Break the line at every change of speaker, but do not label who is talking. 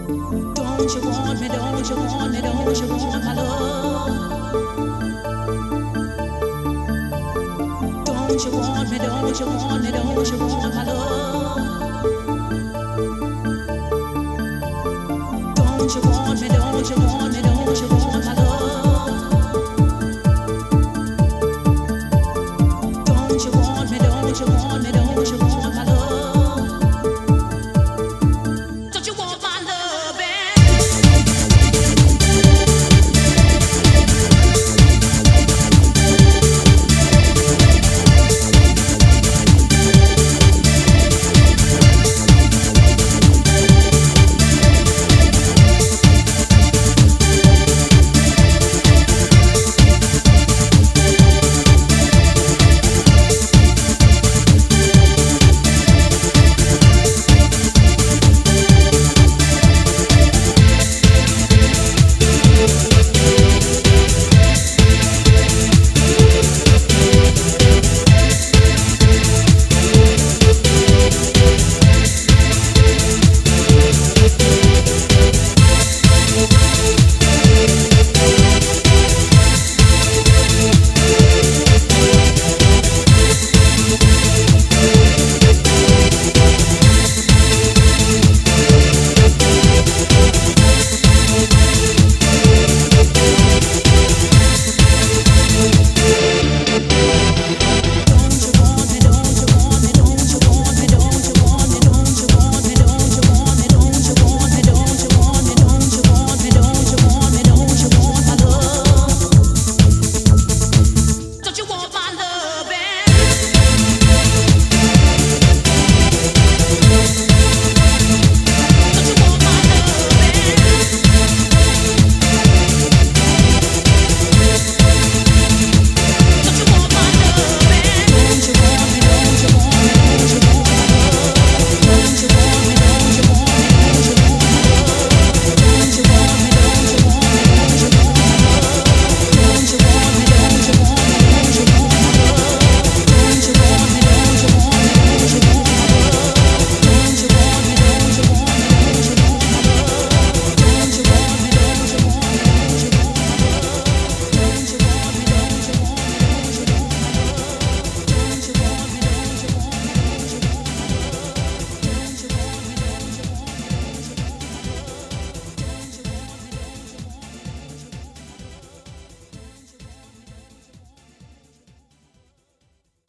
Don't you want me, don't you want me, don't you want my love? Don't you want me, don't you want me, don't you want my love? Don't you want me, don't you want me, don't